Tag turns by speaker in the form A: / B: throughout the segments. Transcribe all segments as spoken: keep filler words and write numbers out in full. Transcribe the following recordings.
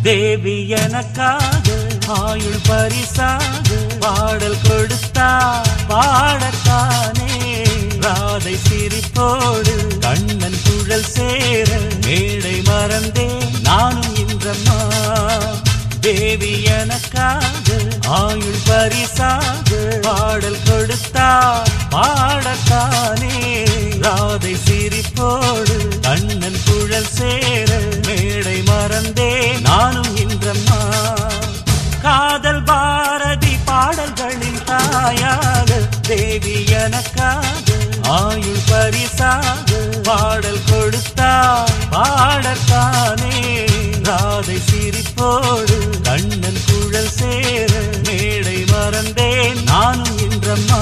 A: தேவி எனக்காக ஆயுள் பரிசாக பாடல் கொடுத்தா பாடத்தானே ராதை சிரிப்போடு கண்ணன் குழல் சேர மேடை மறந்தே நானும் இன்றம்மா தேவி எனக்காக ஆயுள் பரிசாக பாடல் கொடுத்தா பாடத்தானே ராதை சிரிப்போடு கண்ணன் குழல் சேர மேடை மறந்தே நானும் இன்றம்மா காதல் பாரதி பாடல்களின் தாயாக தேவி எனக்காக ஆயுள் பரிசாக பாடல் கொடுத்தா பாடத்தானே ராதை சிரிப்போடு கண்ணன் குழல் சேர மேடை மறந்தேன் நானும் இன்றம்மா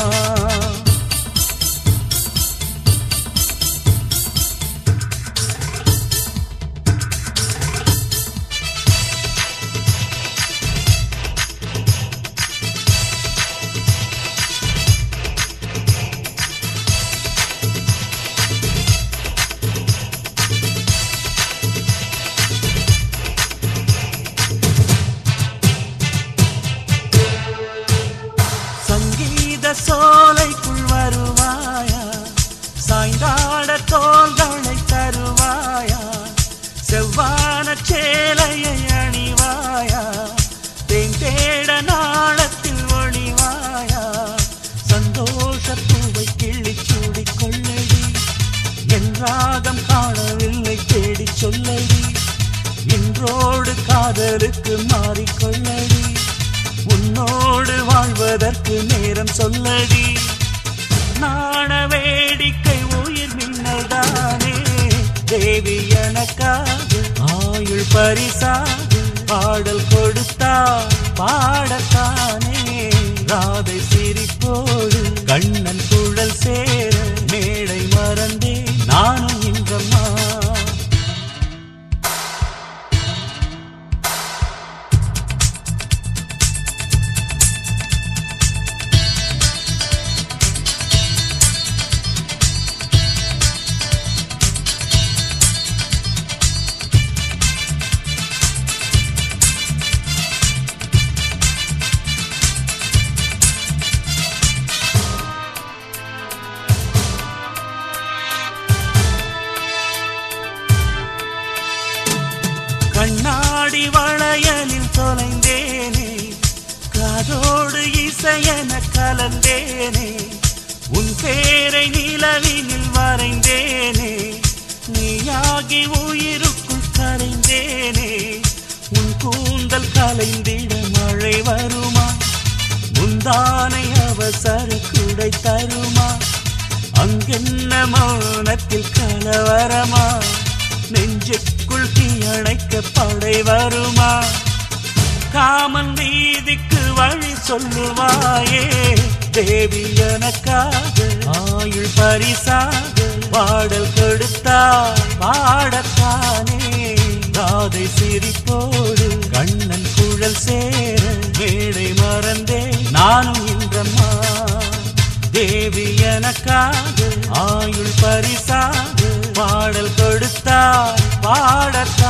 A: சோலைக்குள் வருவாயா சாய்ந்தாட தோள்களை தருவாயா செவ்வான சேலையை அணிவாயா தேன் தேட நாளத்தில் ஒளிவாயா சந்தோஷப்பூவை கிள்ளி சூடி கொள்ளடி என் ராகம் காணவில்லை தேடி சொல்லடி இன்றோடு காதலுக்கு மாறிக்கொள்ளடி உன்னோடு வாழ்வதற்கு நேரம் சொல்லடி நாண வேடிக்கை உயிர் மின்னல் தானே தேவி எனக்காக ஆயுள் பரிசாக பாடல் கொடுத்தா பாடத்தானே ராதை சிரிப்போடு கண்ணன் குழல் சேர மேடை மறந்தே நானும் இன்றம்மா கண்ணாடி வளையலில் தொலைந்தேனே காதோடு இசையென கலந்தேனே உன் பேரை நிலவினில் வரைந்தேனே நீயாகி உயிருக்குள் கரைந்தேனே உன் கூந்தல் கலைந்திட மழை வருமா முந்தானை அவசர குடை தருமா அங்கென்ன மௌனத்தில் கலவரமா நெஞ்சுக்குள் தீயணைக்க படை வருமா காமன் வீதிக்கு வழி சொல்லுவாயே தேவி எனக்காக ஆயுள் பரிசாக பாடல் கொடுத்தா பாடத்தானே ராதை சிரிப்போடு கண்ணன் குழல் சேர மேடை மறந்தே நானும் இன்றம்மா தேவி எனக்காக ஆயுள் பரிசாக பாடல் கொடுத்தார் பாடத்த